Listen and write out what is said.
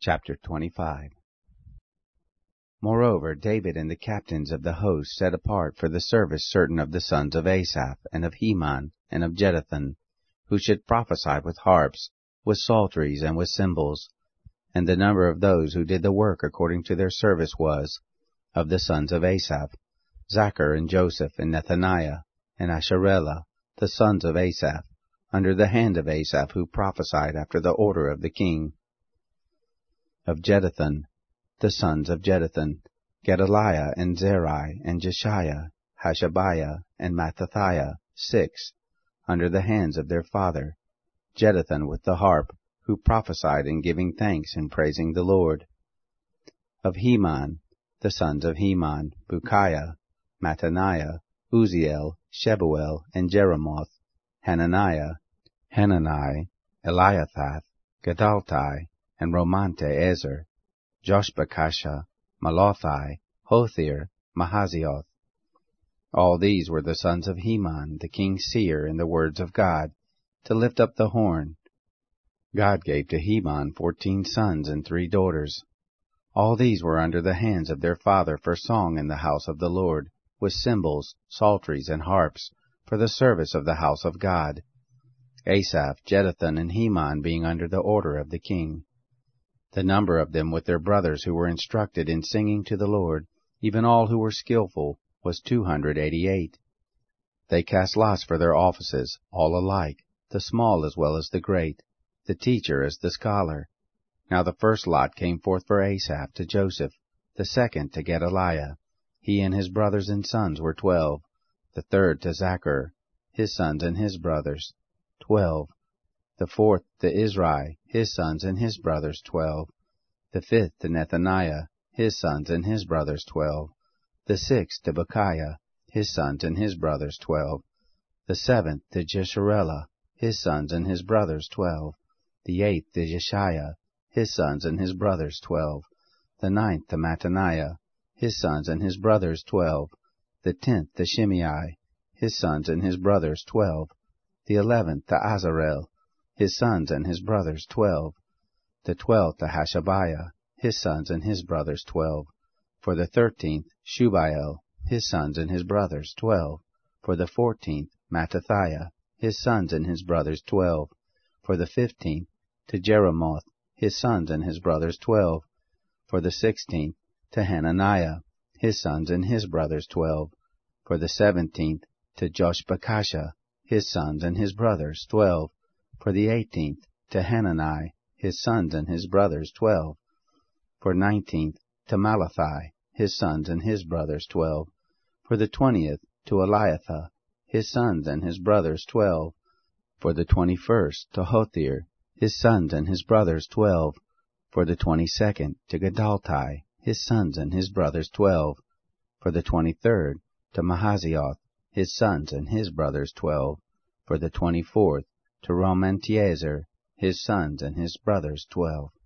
Chapter 25. Moreover, David and the captains of the host set apart for the service certain of the sons of Asaph, and of Heman, and of Jeduthun, who should prophesy with harps, with psalteries, and with cymbals. And the number of those who did the work according to their service was, of the sons of Asaph, Zachar, and Joseph, and Nethaniah, and Asharellah, the sons of Asaph, under the hand of Asaph, who prophesied after the order of the king. Of Jeduthun, the sons of Jeduthun, Gedaliah, and Zerai, and Jeshiah, Hashabiah, and Mattathiah, 6, under the hands of their father, Jeduthun with the harp, who prophesied in giving thanks and praising the Lord. Of Heman, the sons of Heman, Bukiah, Mattaniah, Uziel, Shebuel, and Jeremoth, Hananiah, Hanani, Eliathah, Gedaltai, and Romante Ezer, Joshbekasha, Malothai, Hothir, Mahazioth. All these were the sons of Heman, the king's seer, in the words of God, to lift up the horn. God gave to Heman 14 sons and 3 daughters. All these were under the hands of their father for song in the house of the Lord, with cymbals, psalteries, and harps, for the service of the house of God. Asaph, Jeduthun, and Heman being under the order of the king. The number of them with their brothers who were instructed in singing to the Lord, even all who were skillful, was 288. They cast lots for their offices, all alike, the small as well as the great, the teacher as the scholar. Now the first lot came forth for Asaph to Joseph, the second to Gedaliah. He and his brothers and sons were 12. The third to Zachar, his sons and his brothers, 12. The fourth to Izri, his sons and his brothers, 12. The fifth to Nethaniah, his sons and his brothers, 12. The sixth to Bukiah, his sons and his brothers, 12. The seventh to Jesharellah, his sons and his brothers, 12. The eighth to Jeshiah, his sons and his brothers, 12. The ninth to Mattaniah, his sons and his brothers, 12. The 10th to Shimei, his sons and his brothers, 12. The 11th to Azarel, his sons and his brothers, 12. The 12th to Hashabiah, his sons and his brothers, 12. For the 13th, Shubael, his sons and his brothers, 12. For the 14th, Mattathiah, his sons and his brothers, 12. For the 15th, to Jeremoth, his sons and his brothers, 12. For the 16th, to Hananiah, his sons and his brothers, 12. For the 17th, to Joshbekasha, his sons and his brothers, 12. For the 18th, to Hanani, his sons and his brothers, 12. For 19th, to Malathi, his sons and his brothers, 12. For the 20th, to Eliathah, his sons and his brothers, 12. For the 21st, to Hothir, his sons and his brothers, 12. For the 22nd, to Gedaltai, his sons and his brothers, 12. For the 23rd, to Mahazioth, his sons and his brothers, 12. For the 24th, to Romantiezer, his sons and his brothers, 12.